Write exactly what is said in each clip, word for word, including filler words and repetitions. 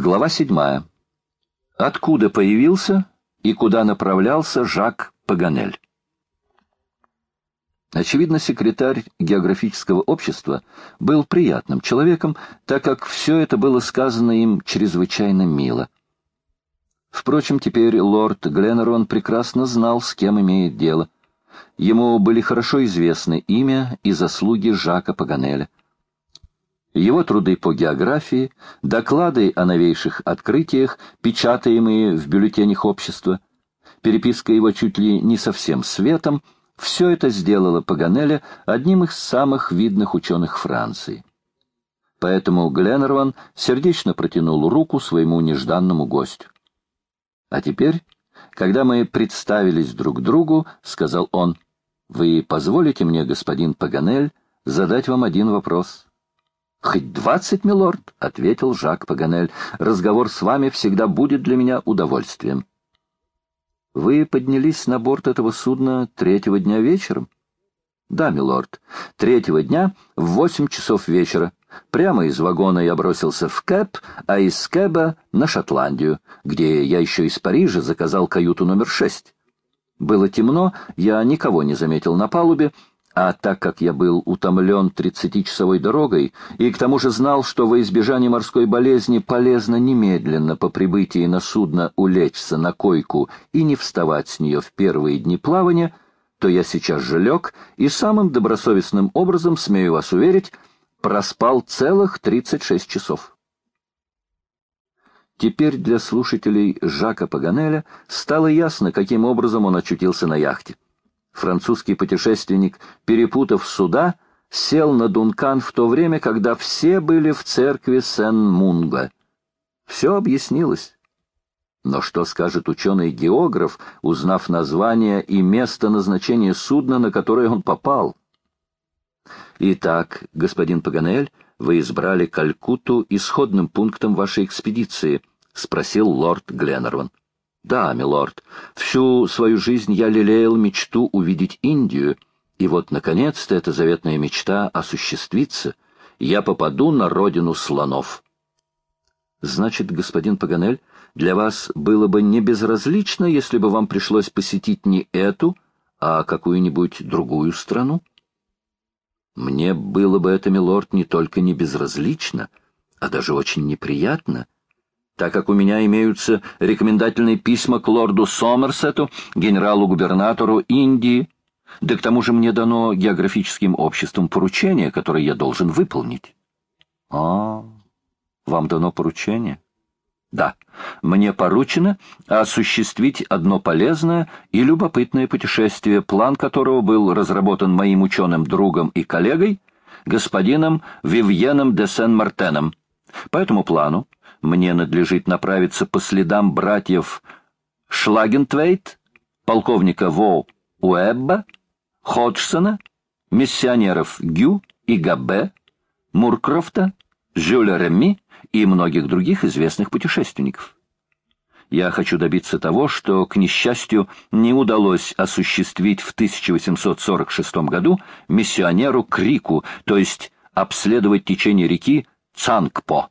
Глава седьмая. Откуда появился и куда направлялся Жак Паганель? Очевидно, секретарь географического общества был приятным человеком, так как все это было сказано им чрезвычайно мило. Впрочем, теперь лорд Гленнерван прекрасно знал, с кем имеет дело. Ему были хорошо известны имя и заслуги Жака Паганеля. Его труды по географии, доклады о новейших открытиях, печатаемые в бюллетенях общества, переписка его чуть ли не со всем светом, все это сделало Паганеля одним из самых видных ученых Франции. Поэтому Гленнерван сердечно протянул руку своему нежданному гостю. «А теперь, когда мы представились друг другу, — сказал он, — вы позволите мне, господин Паганель, задать вам один вопрос?» «Хоть двадцать, милорд», — ответил Жак Паганель, — «разговор с вами всегда будет для меня удовольствием». «Вы поднялись на борт этого судна третьего дня вечером?» «Да, милорд, третьего дня в восемь часов вечера. Прямо из вагона я бросился в Кэб, а из Кэба на Шотландию, где я еще из Парижа заказал каюту номер шесть. Было темно, я никого не заметил на палубе, а так как я был утомлен тридцатичасовой дорогой и к тому же знал, что во избежание морской болезни полезно немедленно по прибытии на судно улечься на койку и не вставать с нее в первые дни плавания, то я сейчас же лег и самым добросовестным образом, смею вас уверить, проспал целых тридцать шесть часов. Теперь для слушателей Жака Паганеля стало ясно, каким образом он очутился на яхте. Французский путешественник, перепутав суда, сел на Дункан в то время, когда все были в церкви Сен-Мунго. Все объяснилось. Но что скажет ученый-географ, узнав название и место назначения судна, на которое он попал? «Итак, господин Паганель, вы избрали Калькутту исходным пунктом вашей экспедиции?» — спросил лорд Гленнерван. «Да, милорд, всю свою жизнь я лелеял мечту увидеть Индию, и вот, наконец-то, эта заветная мечта осуществится. Я попаду на родину слонов». «Значит, господин Паганель, для вас было бы не безразлично, если бы вам пришлось посетить не эту, а какую-нибудь другую страну?» «Мне было бы это, милорд, не только не безразлично, а даже очень неприятно, так как у меня имеются рекомендательные письма к лорду Сомерсету, генералу-губернатору Индии, да к тому же мне дано географическим обществом поручение, которое я должен выполнить». «А, вам дано поручение?» «Да, мне поручено осуществить одно полезное и любопытное путешествие, план которого был разработан моим ученым другом и коллегой, господином Вивьеном де Сен-Мартеном. По этому плану мне надлежит направиться по следам братьев Шлагентвейт, полковника Во Уэбба, Ходжсона, миссионеров Гю и Габе, Муркрофта, Жюля Реми и многих других известных путешественников. Я хочу добиться того, что, к несчастью, не удалось осуществить в тысяча восемьсот сорок шестом году миссионеру Крику, то есть обследовать течение реки Цангпо.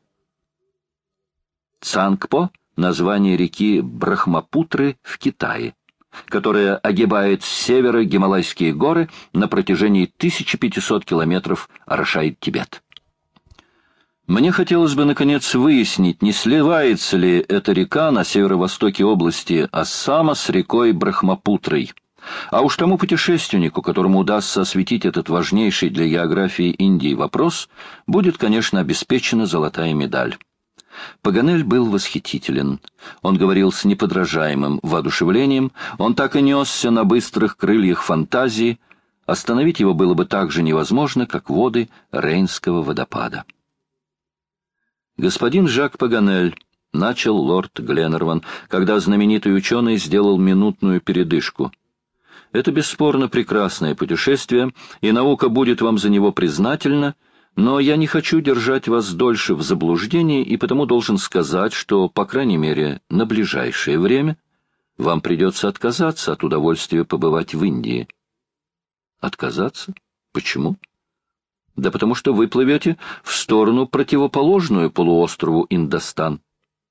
Цангпо — название реки Брахмапутры в Китае, которая огибает с севера Гималайские горы на протяжении тысячи пятисот километров, орошает Тибет. Мне хотелось бы, наконец, выяснить, не сливается ли эта река на северо-востоке области Ассама с рекой Брахмапутрой. А уж тому путешественнику, которому удастся осветить этот важнейший для географии Индии вопрос, будет, конечно, обеспечена золотая медаль. Паганель был восхитителен. Он говорил с неподражаемым воодушевлением, он так и несся на быстрых крыльях фантазии. Остановить его было бы так же невозможно, как воды Рейнского водопада. «Господин Жак Паганель», — начал лорд Гленнерван, когда знаменитый ученый сделал минутную передышку, — «это бесспорно прекрасное путешествие, и наука будет вам за него признательна, но я не хочу держать вас дольше в заблуждении, и потому должен сказать, что, по крайней мере, на ближайшее время вам придется отказаться от удовольствия побывать в Индии». «Отказаться? Почему?» «Да потому что вы плывете в сторону, противоположную полуострову Индостан.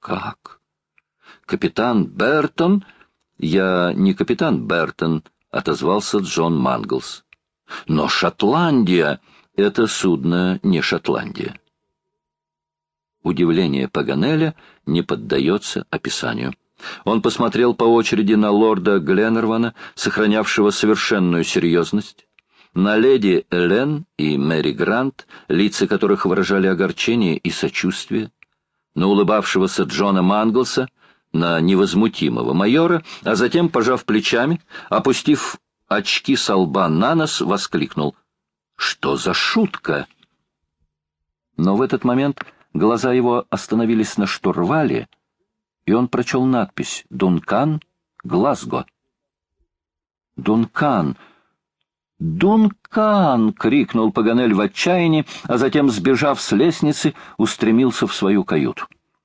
Как? Капитан Бертон? Я не капитан Бертон, отозвался Джон Манглс. Но Шотландия — это судно не Шотландия. Удивление Паганеля не поддается описанию. Он посмотрел по очереди на лорда Гленнервана, сохранявшего совершенную серьезность, на леди Элен и Мэри Грант, лица которых выражали огорчение и сочувствие, на улыбавшегося Джона Манглса, на невозмутимого майора, а затем, пожав плечами, опустив очки со лба на нос, воскликнул: «Что за шутка?» Но в этот момент глаза его остановились на штурвале, и он прочел надпись «Дункан, Глазго». «Дункан! Дункан!» — крикнул Паганель в отчаянии, а затем, сбежав с лестницы, устремился в свою каюту.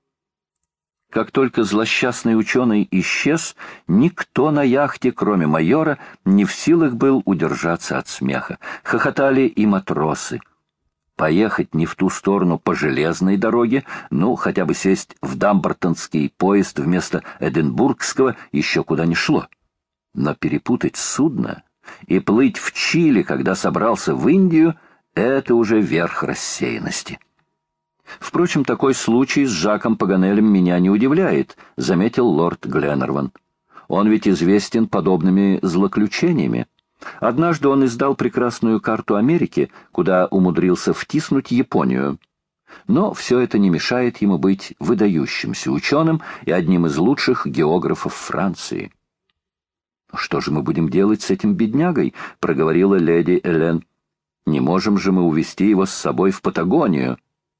Как только злосчастный ученый исчез, никто на яхте, кроме майора, не в силах был удержаться от смеха. Хохотали и матросы. Поехать не в ту сторону по железной дороге, ну, хотя бы сесть в дамбертонский поезд вместо эдинбургского, еще куда ни шло. Но перепутать судно и плыть в Чили, когда собрался в Индию, это уже верх рассеянности. «Впрочем, такой случай с Жаком Паганелем меня не удивляет», — заметил лорд Гленнерван. «Он ведь известен подобными злоключениями. Однажды он издал прекрасную карту Америки, куда умудрился втиснуть Японию. Но все это не мешает ему быть выдающимся ученым и одним из лучших географов Франции». «Что же мы будем делать с этим беднягой?» — проговорила леди Элен. «Не можем же мы увезти его с собой в Патагонию».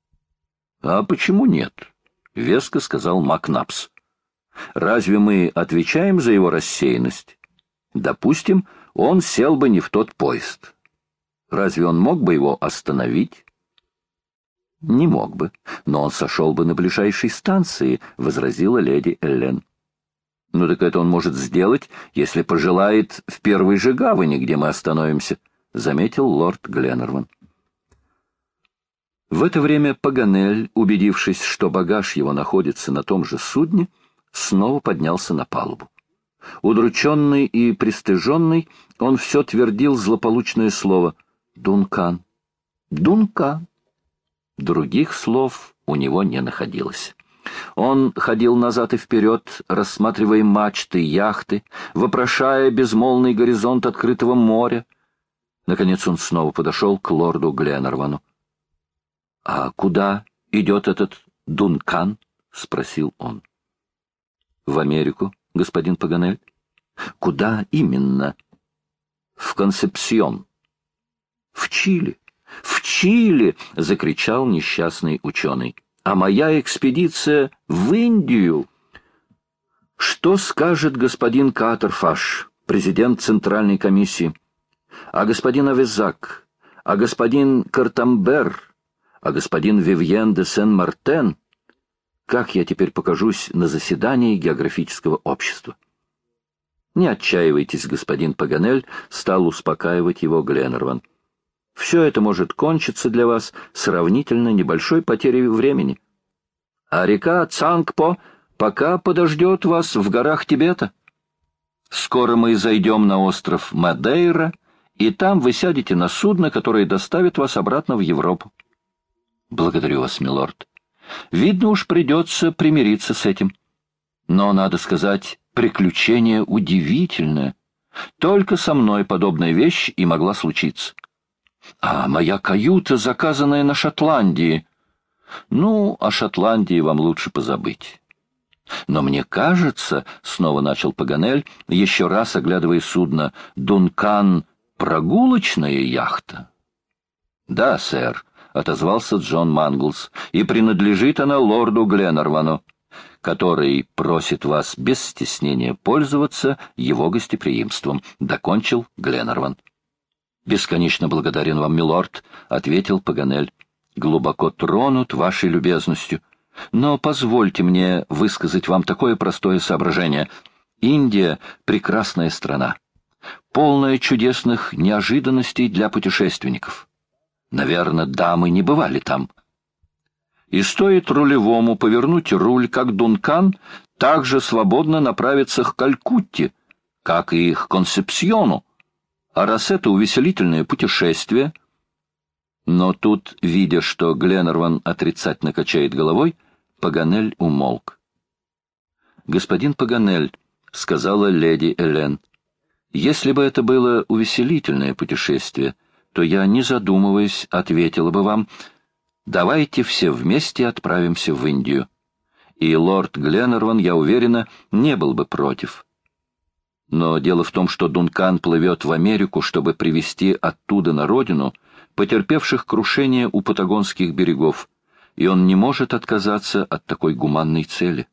«А почему нет?» — веско сказал Макнапс. «Разве мы отвечаем за его рассеянность? Допустим, он сел бы не в тот поезд. Разве он мог бы его остановить?» «Не мог бы, но он сошел бы на ближайшей станции», — возразила леди Эллен. «Ну так это он может сделать, если пожелает в первой же гавани, где мы остановимся», — заметил лорд Гленнерван. В это время Паганель, убедившись, что багаж его находится на том же судне, снова поднялся на палубу. Удрученный и пристыженный, он все твердил злополучное слово «Дункан! Дункан!». Других слов у него не находилось. Он ходил назад и вперед, рассматривая мачты, яхты, вопрошая безмолвный горизонт открытого моря. Наконец он снова подошел к лорду Гленнервану. «А куда идет этот Дункан?» — спросил он. «В Америку, господин Паганель». «Куда именно?» «В Консепсьон». «В Чили! В Чили!» — закричал несчастный ученый. «А моя экспедиция в Индию!» «Что скажет господин Катерфаш, президент Центральной комиссии? А господин Авезак? А господин Картамбер? А господин Вивьен де Сен-Мартен? Как я теперь покажусь на заседании географического общества?» «Не отчаивайтесь, господин Паганель», — стал успокаивать его Гленнерван. «Все это может кончиться для вас сравнительно небольшой потерей времени. А река Цангпо пока подождет вас в горах Тибета. Скоро мы зайдем на остров Мадейра, и там вы сядете на судно, которое доставит вас обратно в Европу». «Благодарю вас, милорд. Видно уж, придется примириться с этим. Но, надо сказать, приключение удивительное. Только со мной подобная вещь и могла случиться. А моя каюта, заказанная на Шотландии. Ну, о Шотландии вам лучше позабыть. Но мне кажется, — снова начал Паганель, еще раз оглядывая судно, — Дункан — прогулочная яхта». «Да, сэр», — отозвался Джон Манглс, — «и принадлежит она лорду Гленнервану, который просит вас без стеснения пользоваться его гостеприимством», — докончил Гленнерван. «Бесконечно благодарен вам, милорд», — ответил Паганель. «Глубоко тронут вашей любезностью. Но позвольте мне высказать вам такое простое соображение. Индия — прекрасная страна, полная чудесных неожиданностей для путешественников. Наверное, дамы не бывали там. и стоит рулевому повернуть руль, как Дункан также свободно направится к Калькутте, как и к Консепсьону. А раз это увеселительное путешествие... Но тут, видя, что Гленнерван отрицательно качает головой, Паганель умолк. «Господин Паганель», — сказала леди Элен, — «если бы это было увеселительное путешествие, то я, не задумываясь, ответила бы вам, давайте все вместе отправимся в Индию. И лорд Гленнерван, я уверена, не был бы против. Но дело в том, что Дункан плывет в Америку, чтобы привезти оттуда на родину потерпевших крушение у патагонских берегов, и он не может отказаться от такой гуманной цели».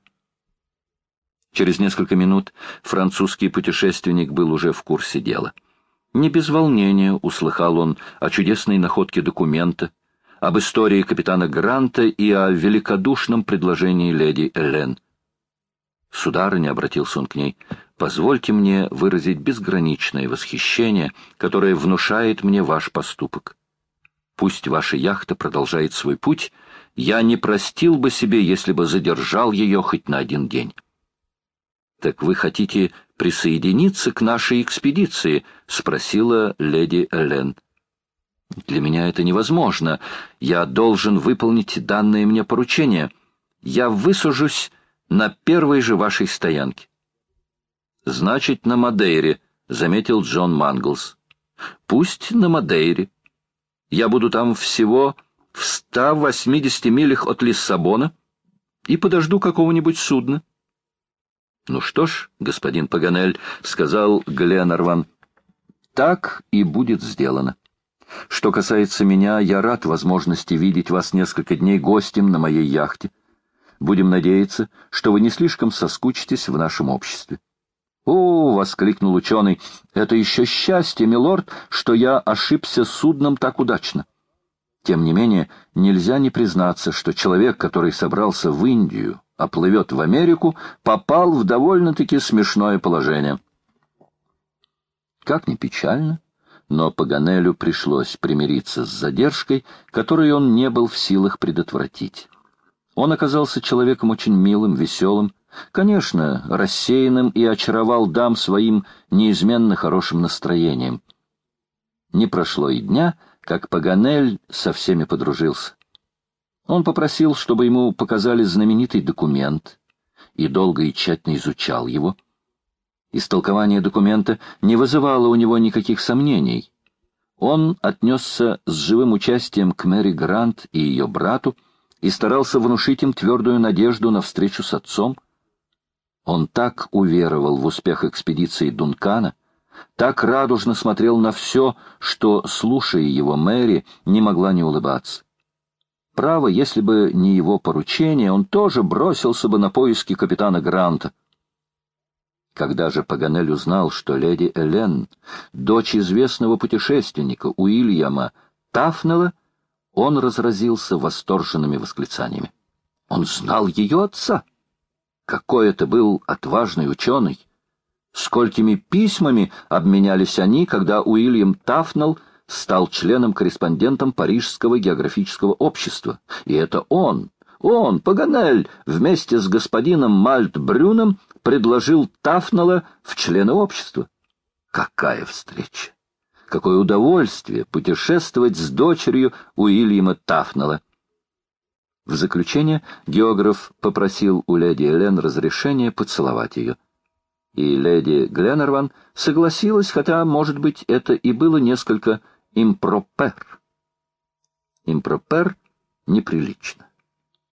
Через несколько минут французский путешественник был уже в курсе дела. Не без волнения услыхал он о чудесной находке документа, об истории капитана Гранта и о великодушном предложении леди Элен. «Сударыня», — обратился он к ней, — «позвольте мне выразить безграничное восхищение, которое внушает мне ваш поступок. Пусть ваша яхта продолжает свой путь, я не простил бы себе, если бы задержал ее хоть на один день». «Так вы хотите присоединиться к нашей экспедиции?» — спросила леди Элен. «Для меня это невозможно. Я должен выполнить данное мне поручение. Я высажусь на первой же вашей стоянке». «Значит, на Мадейре», — заметил Джон Манглс. «Пусть на Мадейре. Я буду там всего в ста восьмидесяти милях от Лиссабона и подожду какого-нибудь судна». «Ну что ж, господин Паганель», — сказал Гленнерван, — «так и будет сделано. Что касается меня, я рад возможности видеть вас несколько дней гостем на моей яхте. Будем надеяться, что вы не слишком соскучитесь в нашем обществе». «О!» — воскликнул ученый. «Это еще счастье, милорд, что я ошибся судном так удачно. Тем не менее, нельзя не признаться, что человек, который собрался в Индию, а плывет в Америку, попал в довольно-таки смешное положение». Как ни печально, но Паганелю пришлось примириться с задержкой, которую он не был в силах предотвратить. Он оказался человеком очень милым, веселым, конечно, рассеянным и очаровал дам своим неизменно хорошим настроением. Не прошло и дня, как Паганель со всеми подружился. Он попросил, чтобы ему показали знаменитый документ, и долго и тщательно изучал его. Истолкование документа не вызывало у него никаких сомнений. Он отнесся с живым участием к Мэри Грант и ее брату и старался внушить им твердую надежду на встречу с отцом. Он так уверовал в успех экспедиции Дункана, так радужно смотрел на все, что, слушая его, Мэри не могла не улыбаться. Право, если бы не его поручение, он тоже бросился бы на поиски капитана Гранта. Когда же Паганель узнал, что леди Элен, дочь известного путешественника Уильяма Тафнелла, он разразился восторженными восклицаниями. Он знал ее отца. Какой это был отважный ученый! Сколькими письмами обменялись они, когда Уильям Тафнелл стал членом-корреспондентом Парижского географического общества. И это он, он, Паганель, вместе с господином Мальт-Брюном предложил Тафнелла в члены общества. Какая встреча! Какое удовольствие путешествовать с дочерью Уильяма Тафнелла! В заключение географ попросил у леди Элен разрешения поцеловать ее. И леди Гленнерван согласилась, хотя, может быть, это и было несколько импропер. Импропер — неприлично.